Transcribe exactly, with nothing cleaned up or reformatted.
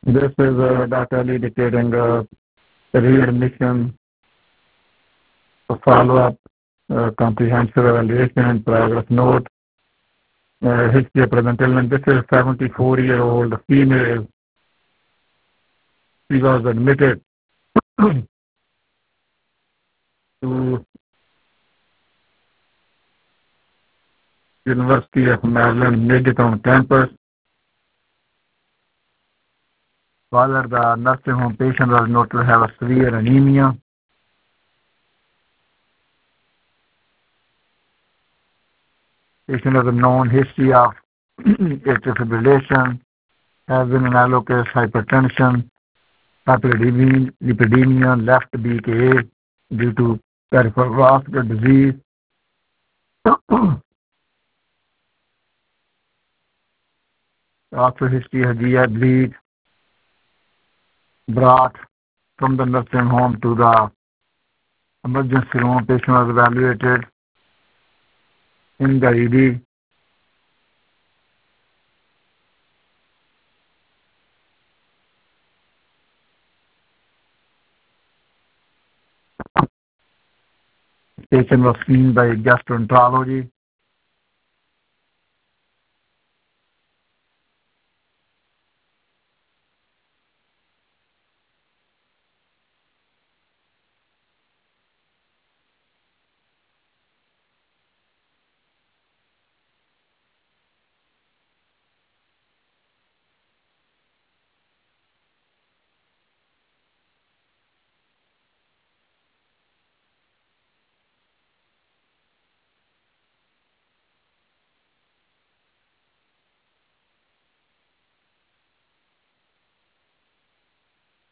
This is uh, Doctor Ali dictating uh, readmission, follow-up, uh, comprehensive evaluation, and progress note, uh, history of present illness. This is a seventy-four-year-old female. She was admitted to University of Maryland Midtown campus. While at the nursing home, patient was noted to have a severe anemia. Patient has a known history of atrial fibrillation, has been an allocus hypertension, hyperlipidemia, lipidemia, left B K A due to peripheral vascular disease. Also history has G I bleed, brought from the nursing home to the emergency room. Patient was evaluated in the E D. Patient was seen by gastroenterology.